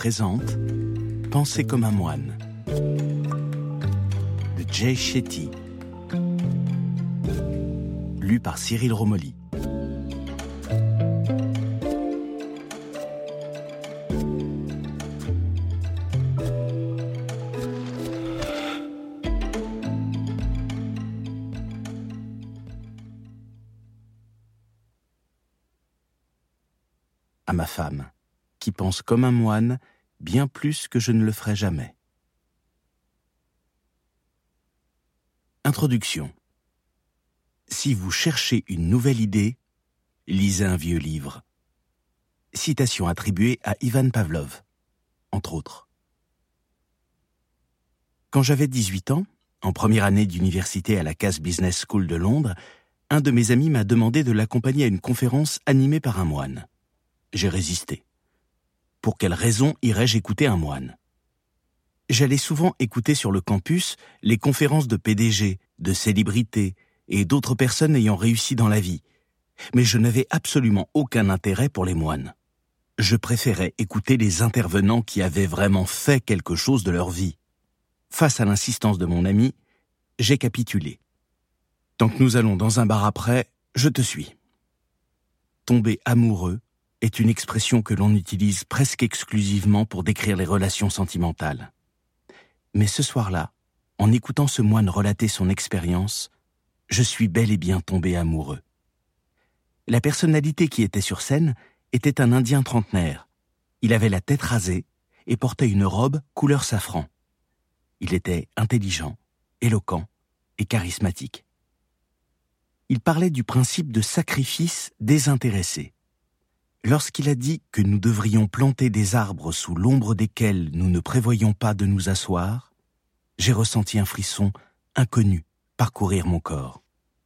présente Penser comme un moine de Jay Shetty, lu par Cyril Romoli. À ma femme, qui pense comme un moine, bien plus que je ne le ferai jamais. Introduction. Si vous cherchez une nouvelle idée, lisez un vieux livre. Citation attribuée à Ivan Pavlov, entre autres. Quand j'avais 18 ans, en première année d'université à la Cass Business School de Londres, un de mes amis m'a demandé de l'accompagner à une conférence animée par un moine. J'ai résisté. Pour quelle raison irais-je écouter un moine ? J'allais souvent écouter sur le campus les conférences de PDG, de célébrités et d'autres personnes ayant réussi dans la vie, mais je n'avais absolument aucun intérêt pour les moines. Je préférais écouter les intervenants qui avaient vraiment fait quelque chose de leur vie. Face à l'insistance de mon ami, j'ai capitulé. Tant que nous allons dans un bar après, je te suis. Tomber amoureux est une expression que l'on utilise presque exclusivement pour décrire les relations sentimentales. Mais ce soir-là, en écoutant ce moine relater son expérience, je suis bel et bien tombé amoureux. La personnalité qui était sur scène était un Indien trentenaire. Il avait la tête rasée et portait une robe couleur safran. Il était intelligent, éloquent et charismatique. Il parlait du principe de sacrifice désintéressé. Lorsqu'il a dit que nous devrions planter des arbres sous l'ombre desquels nous ne prévoyons pas de nous asseoir, j'ai ressenti un frisson inconnu parcourir mon corps.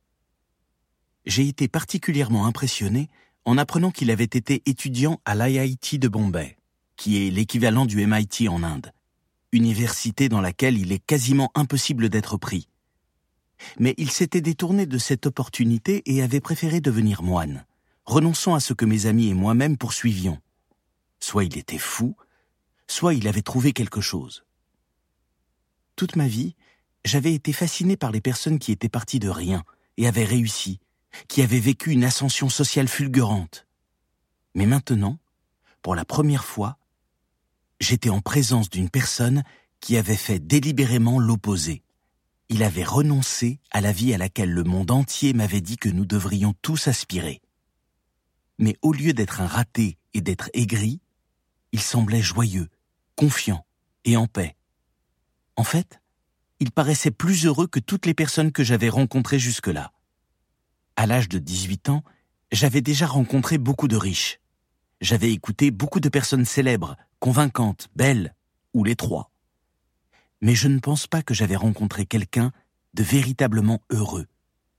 J'ai été particulièrement impressionné en apprenant qu'il avait été étudiant à l'IIT de Bombay, qui est l'équivalent du MIT en Inde, université dans laquelle il est quasiment impossible d'être pris. Mais il s'était détourné de cette opportunité et avait préféré devenir moine, renonçant à ce que mes amis et moi-même poursuivions. Soit il était fou, soit il avait trouvé quelque chose. Toute ma vie, j'avais été fasciné par les personnes qui étaient parties de rien et avaient réussi, qui avaient vécu une ascension sociale fulgurante. Mais maintenant, pour la première fois, j'étais en présence d'une personne qui avait fait délibérément l'opposé. Il avait renoncé à la vie à laquelle le monde entier m'avait dit que nous devrions tous aspirer. Mais au lieu d'être un raté et d'être aigri, il semblait joyeux, confiant et en paix. En fait, il paraissait plus heureux que toutes les personnes que j'avais rencontrées jusque-là. À l'âge de 18 ans, j'avais déjà rencontré beaucoup de riches. J'avais écouté beaucoup de personnes célèbres, convaincantes, belles, ou les trois. Mais je ne pense pas que j'avais rencontré quelqu'un de véritablement heureux.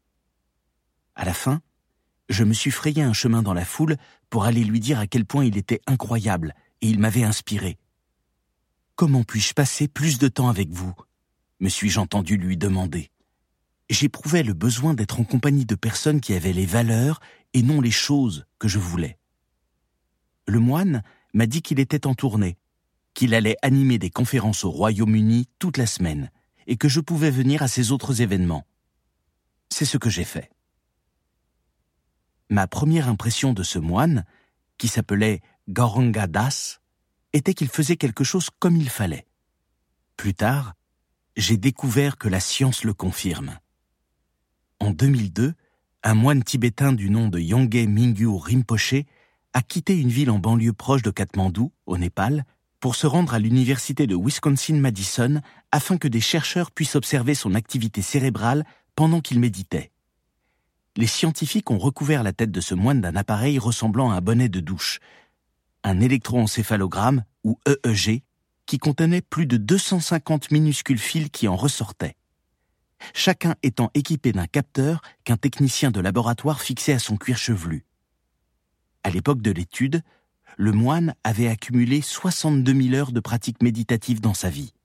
À la fin, je me suis frayé un chemin dans la foule pour aller lui dire à quel point il était incroyable et il m'avait inspiré. « Comment puis-je passer plus de temps avec vous ?» me suis-je entendu lui demander. J'éprouvais le besoin d'être en compagnie de personnes qui avaient les valeurs et non les choses que je voulais. Le moine m'a dit qu'il était en tournée, qu'il allait animer des conférences au Royaume-Uni toute la semaine et que je pouvais venir à ses autres événements. C'est ce que j'ai fait. Ma première impression de ce moine, qui s'appelait Gauranga Das, était qu'il faisait quelque chose comme il fallait. Plus tard, j'ai découvert que la science le confirme. En 2002, un moine tibétain du nom de Yongey Mingyur Rinpoché a quitté une ville en banlieue proche de Katmandou, au Népal, pour se rendre à l'université de Wisconsin-Madison afin que des chercheurs puissent observer son activité cérébrale pendant qu'il méditait. Les scientifiques ont recouvert la tête de ce moine d'un appareil ressemblant à un bonnet de douche, un électroencéphalogramme, ou EEG, qui contenait plus de 250 minuscules fils qui en ressortaient. Chacun étant équipé d'un capteur qu'un technicien de laboratoire fixait à son cuir chevelu. À l'époque de l'étude, le moine avait accumulé 62 000 heures de pratique méditative dans sa vie.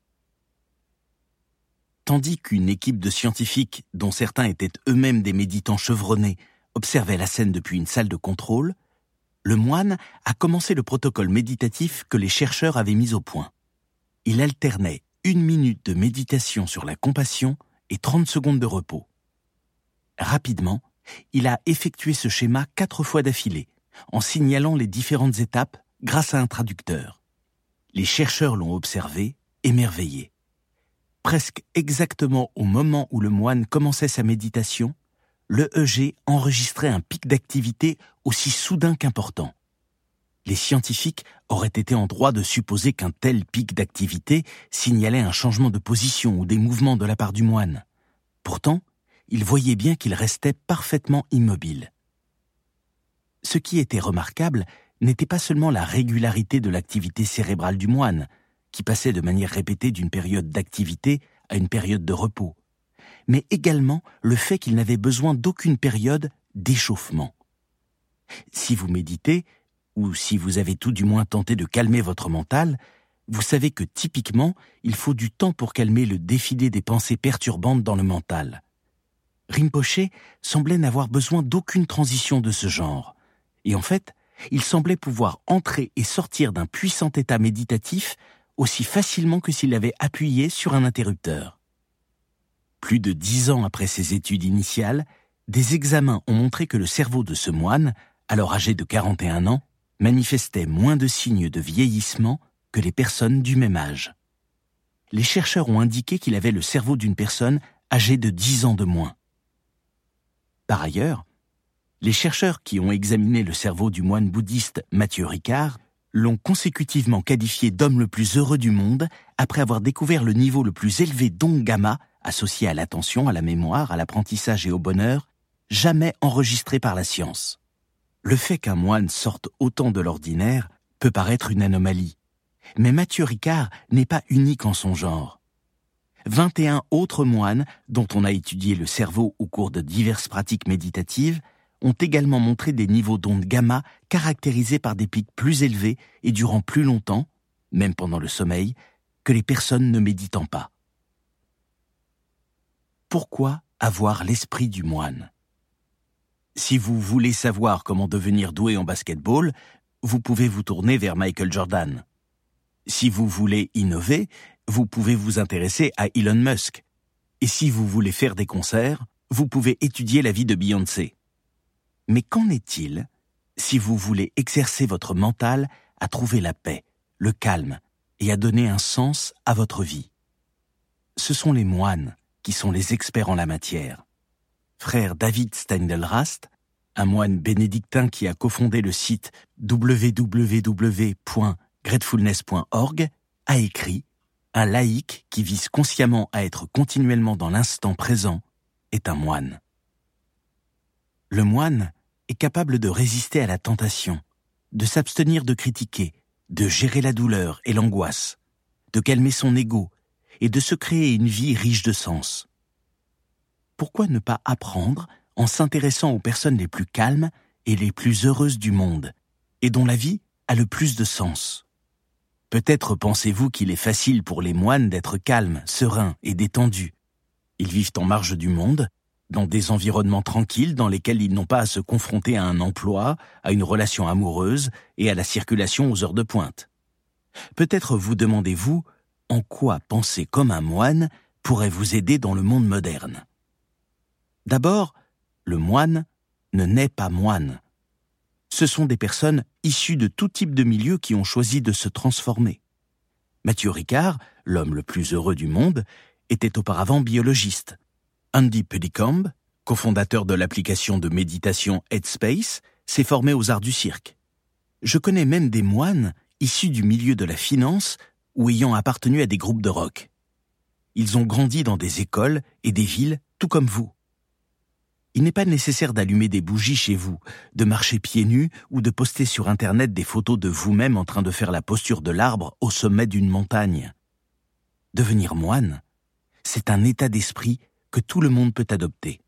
Tandis qu'une équipe de scientifiques, dont certains étaient eux-mêmes des méditants chevronnés, observait la scène depuis une salle de contrôle, le moine a commencé le protocole méditatif que les chercheurs avaient mis au point. Il alternait 1 minute de méditation sur la compassion et 30 secondes de repos. Rapidement, il a effectué ce schéma 4 fois d'affilée, en signalant les différentes étapes grâce à un traducteur. Les chercheurs l'ont observé, émerveillé. Presque exactement au moment où le moine commençait sa méditation, le EEG enregistrait un pic d'activité aussi soudain qu'important. Les scientifiques auraient été en droit de supposer qu'un tel pic d'activité signalait un changement de position ou des mouvements de la part du moine. Pourtant, ils voyaient bien qu'il restait parfaitement immobile. Ce qui était remarquable n'était pas seulement la régularité de l'activité cérébrale du moine, qui passait de manière répétée d'une période d'activité à une période de repos, mais également le fait qu'il n'avait besoin d'aucune période d'échauffement. Si vous méditez, ou si vous avez tout du moins tenté de calmer votre mental, vous savez que typiquement, il faut du temps pour calmer le défilé des pensées perturbantes dans le mental. Rinpoché semblait n'avoir besoin d'aucune transition de ce genre, et en fait, il semblait pouvoir entrer et sortir d'un puissant état méditatif aussi facilement que s'il avait appuyé sur un interrupteur. Plus de 10 ans après ses études initiales, des examens ont montré que le cerveau de ce moine, alors âgé de 41 ans, manifestait moins de signes de vieillissement que les personnes du même âge. Les chercheurs ont indiqué qu'il avait le cerveau d'une personne âgée de 10 ans de moins. Par ailleurs, les chercheurs qui ont examiné le cerveau du moine bouddhiste Matthieu Ricard l'ont consécutivement qualifié d'homme le plus heureux du monde après avoir découvert le niveau le plus élevé d'ondes gamma associé à l'attention, à la mémoire, à l'apprentissage et au bonheur, jamais enregistré par la science. Le fait qu'un moine sorte autant de l'ordinaire peut paraître une anomalie, mais Matthieu Ricard n'est pas unique en son genre. 21 autres moines, dont on a étudié le cerveau au cours de diverses pratiques méditatives, ont également montré des niveaux d'ondes gamma caractérisés par des pics plus élevés et durant plus longtemps, même pendant le sommeil, que les personnes ne méditant pas. Pourquoi avoir l'esprit du moine ? Si vous voulez savoir comment devenir doué en basketball, vous pouvez vous tourner vers Michael Jordan. Si vous voulez innover, vous pouvez vous intéresser à Elon Musk. Et si vous voulez faire des concerts, vous pouvez étudier la vie de Beyoncé. Mais qu'en est-il si vous voulez exercer votre mental à trouver la paix, le calme et à donner un sens à votre vie ? Ce sont les moines qui sont les experts en la matière. Frère David Steindl-Rast, un moine bénédictin qui a cofondé le site www.gratefulness.org, a écrit « Un laïc qui vise consciemment à être continuellement dans l'instant présent est un moine ». Le moine est capable de résister à la tentation, de s'abstenir de critiquer, de gérer la douleur et l'angoisse, de calmer son ego et de se créer une vie riche de sens. Pourquoi ne pas apprendre en s'intéressant aux personnes les plus calmes et les plus heureuses du monde, et dont la vie a le plus de sens ? Peut-être pensez-vous qu'il est facile pour les moines d'être calmes, sereins et détendus. Ils vivent en marge du monde, dans des environnements tranquilles dans lesquels ils n'ont pas à se confronter à un emploi, à une relation amoureuse et à la circulation aux heures de pointe. Peut-être vous demandez-vous en quoi penser comme un moine pourrait vous aider dans le monde moderne. D'abord, le moine ne naît pas moine. Ce sont des personnes issues de tout type de milieu qui ont choisi de se transformer. Matthieu Ricard, l'homme le plus heureux du monde, était auparavant biologiste. Andy Puddicombe, cofondateur de l'application de méditation Headspace, s'est formé aux arts du cirque. Je connais même des moines issus du milieu de la finance ou ayant appartenu à des groupes de rock. Ils ont grandi dans des écoles et des villes tout comme vous. Il n'est pas nécessaire d'allumer des bougies chez vous, de marcher pieds nus ou de poster sur Internet des photos de vous-même en train de faire la posture de l'arbre au sommet d'une montagne. Devenir moine, c'est un état d'esprit que tout le monde peut adopter.